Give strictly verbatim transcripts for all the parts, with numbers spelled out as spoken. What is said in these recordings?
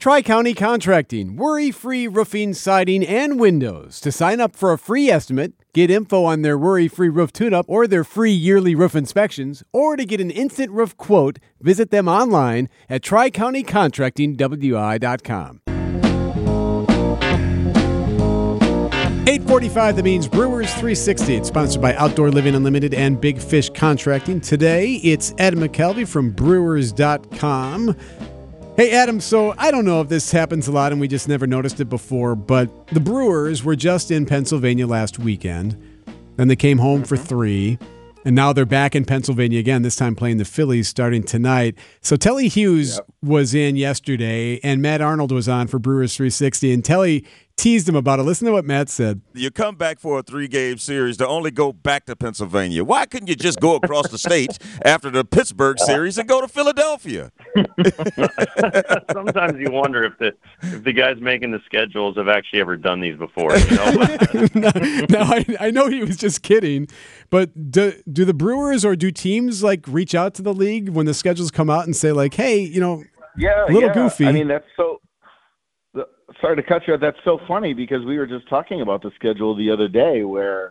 Tri-County Contracting, worry-free roofing, siding, and windows. To sign up for a free estimate, get info on their worry-free roof tune-up or their free yearly roof inspections, or to get an instant roof quote, visit them online at tri county contracting w i dot com. eight forty-five, that means Brewers three sixty. It's sponsored by Outdoor Living Unlimited and Big Fish Contracting. Today, it's Ed McKelvey from brewers dot com. Hey, Adam, so I don't know if this happens a lot and we just never noticed it before, but the Brewers were just in Pennsylvania last weekend, and they came home for three, and now they're back in Pennsylvania again, this time playing the Phillies starting tonight. So Telly Hughes yep. was in yesterday, and Matt Arnold was on for Brewers three sixty, and Telly teased him about it. Listen to what Matt said. You come back for a three-game series to only go back to Pennsylvania. Why couldn't you just go across the state after the Pittsburgh series and go to Philadelphia? Sometimes you wonder if the if the guys making the schedules have actually ever done these before. You know? no, no I, I know he was just kidding, but do, do the Brewers or do teams like reach out to the league when the schedules come out and say like, hey, you know, yeah, a little yeah. goofy. I mean, that's so. Sorry to cut you. That's so funny because we were just talking about the schedule the other day where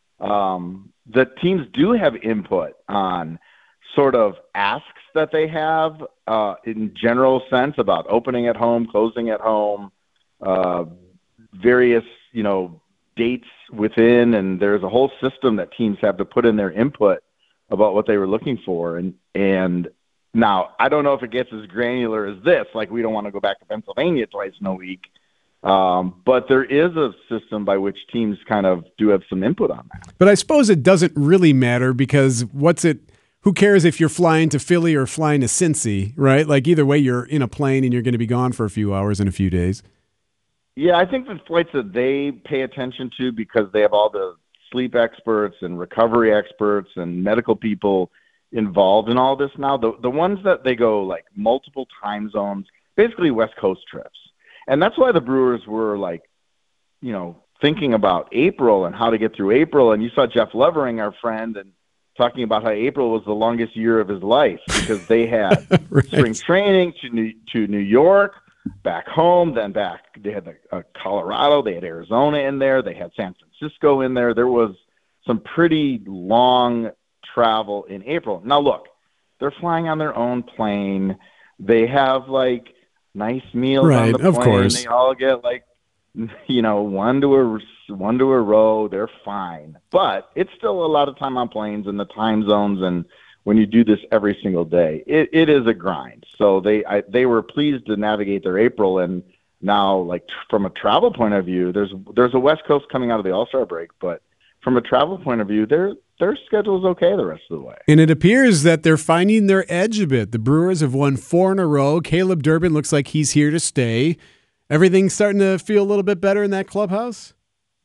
um, the teams do have input on sort of asks that they have uh, in general sense about opening at home, closing at home, uh, various, you know, dates within, and there's a whole system that teams have to put in their input about what they were looking for. And, and now, I don't know if it gets as granular as this, like we don't want to go back to Pennsylvania twice in a week, um, but there is a system by which teams kind of do have some input on that. But I suppose it doesn't really matter because what's it, who cares if you're flying to Philly or flying to Cincy, right? Like either way, you're in a plane and you're going to be gone for a few hours in a few days. Yeah, I think the flights that they pay attention to because they have all the sleep experts and recovery experts and medical people involved in all this now, the the ones that they go like multiple time zones, basically West Coast trips. And that's why the Brewers were like, you know, thinking about April and how to get through April. And you saw Jeff Levering, our friend, and talking about how April was the longest year of his life because they had right. spring training to New, to New York, back home, then back. They had the, uh, Colorado, they had Arizona in there, they had San Francisco in there. There was some pretty long travel in April. Now look, they're flying on their own plane. They have like nice meals right, on the plane. Of course. They all get like, you know, one to a one to a row. They're fine, but it's still a lot of time on planes and the time zones. And when you do this every single day, it, it is a grind. So they I, they were pleased to navigate their April, and now like tr- from a travel point of view, there's there's a West Coast coming out of the All-Star break, but from a travel point of view, their their schedule is okay the rest of the way. And it appears that they're finding their edge a bit. The Brewers have won four in a row. Caleb Durbin looks like he's here to stay. Everything's starting to feel a little bit better in that clubhouse?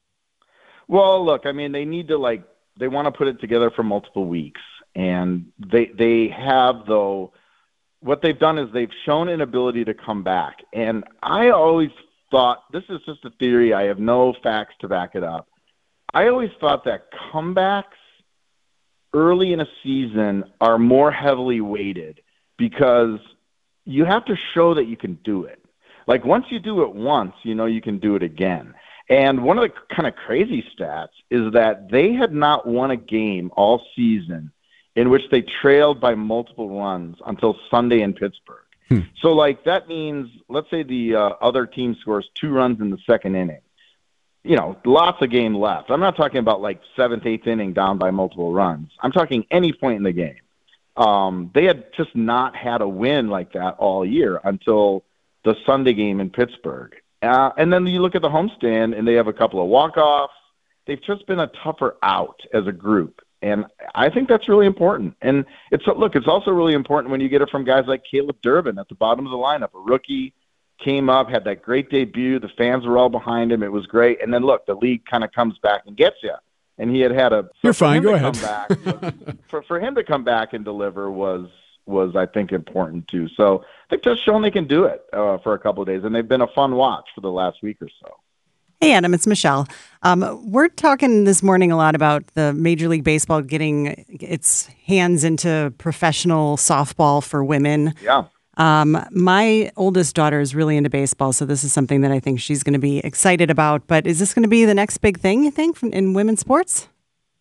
Well, look, I mean, they need to, like, they want to put it together for multiple weeks. And they they have, though, what they've done is they've shown an ability to come back. And I always thought, this is just a theory, I have no facts to back it up. I always thought that comebacks early in a season are more heavily weighted because you have to show that you can do it. Like once you do it once, you know you can do it again. And one of the kind of crazy stats is that they had not won a game all season in which they trailed by multiple runs until Sunday in Pittsburgh. Hmm. So like that means, let's say the uh, other team scores two runs in the second inning. You know, lots of game left. I'm not talking about like seventh, eighth inning down by multiple runs. I'm talking any point in the game. Um, they had just not had a win like that all year until the Sunday game in Pittsburgh. Uh, and then you look at the homestand, and they have a couple of walk-offs. They've just been a tougher out as a group, and I think that's really important. And it's look, it's also really important when you get it from guys like Caleb Durbin at the bottom of the lineup, a rookie. Came up, had that great debut. The fans were all behind him. It was great. And then, look, the league kind of comes back and gets you. And he had had a – You're fine. Go ahead. Back was, for, for him to come back and deliver was, was I think, important too. So I think just showing they can do it uh, for a couple of days. And they've been a fun watch for the last week or so. Hey, Adam, it's Michelle. Um, we're talking this morning a lot about the Major League Baseball getting its hands into professional softball for women. Yeah. Um, my oldest daughter is really into baseball, so this is something that I think she's going to be excited about. But is this going to be the next big thing, you think, in women's sports?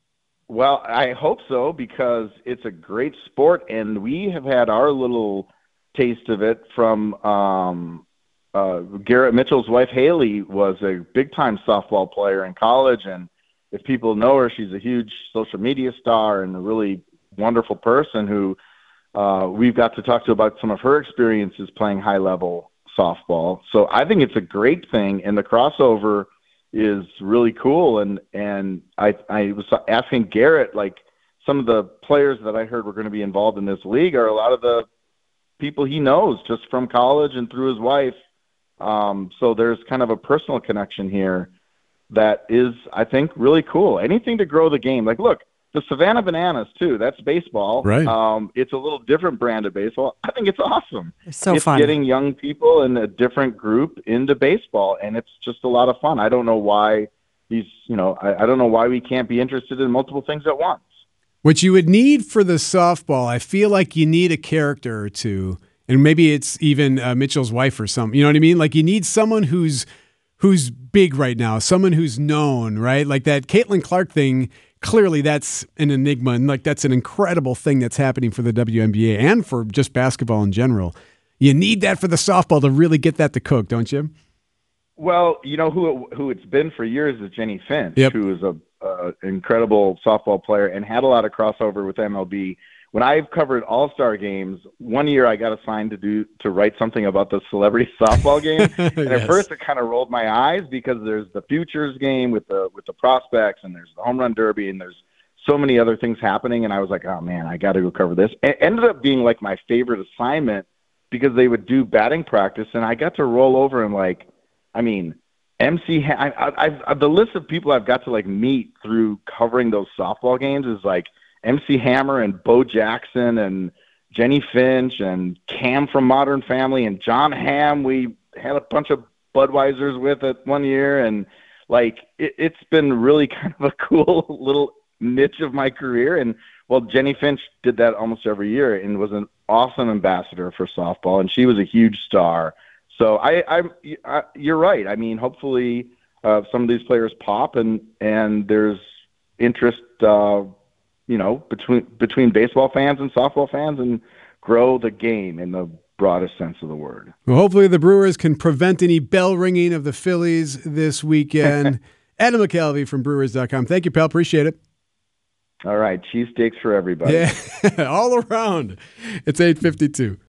Well, I hope so, because it's a great sport, and we have had our little taste of it from um, uh, Garrett Mitchell's wife, Haley, was a big-time softball player in college, and if people know her, she's a huge social media star and a really wonderful person who uh, we've got to talk to about some of her experiences playing high-level softball. So I think it's a great thing, and the crossover is really cool. And and I I was asking Garrett, like, some of the players that I heard were going to be involved in this league are a lot of the people he knows just from college and through his wife. Um, so there's kind of a personal connection here that is, I think, really cool. Anything to grow the game. Like, look, the Savannah Bananas, too, that's baseball. Right. Um, it's a little different brand of baseball. I think it's awesome. It's so it's fun. getting young people in a different group into baseball, and it's just a lot of fun. I don't know why these, you know, I, I don't know why we can't be interested in multiple things at once. What you would need for the softball, I feel like you need a character or two, and maybe it's even uh, Mitchell's wife or something. You know what I mean? Like, you need someone who's who's big right now, someone who's known, right? Like that Caitlin Clark thing, clearly that's an enigma, and like that's an incredible thing that's happening for the W N B A and for just basketball in general. You need that for the softball to really get that to cook, don't you? Well, you know who who it's been for years is Jenny Finch, Yep. who is a uh, incredible softball player and had a lot of crossover with M L B. When I've covered All-Star games, one year I got assigned to do to write something about the celebrity softball game, and Yes. at first it kind of rolled my eyes because there's the futures game with the with the prospects, and there's the home run derby, and there's so many other things happening, and I was like, oh man, I got to go cover this. It ended up being like my favorite assignment because they would do batting practice, and I got to roll over and like, I mean, M C, ha- I, I, I've, I've, the list of people I've got to like meet through covering those softball games is like M C Hammer and Bo Jackson and Jenny Finch and Cam from Modern Family and John Hamm. We had a bunch of Budweisers with it one year, and like it, it's been really kind of a cool little niche of my career. And well, Jenny Finch did that almost every year and was an awesome ambassador for softball, and she was a huge star. So I, I, I you're right. I mean, hopefully uh, some of these players pop, and and there's interest, uh, you know, between between baseball fans and softball fans, and grow the game in the broadest sense of the word. Well, hopefully the Brewers can prevent any bell ringing of the Phillies this weekend. Adam McKelvey from Brewers dot com. Thank you, pal. Appreciate it. All right. Cheesesteaks for everybody. Yeah, all around. It's eight fifty-two.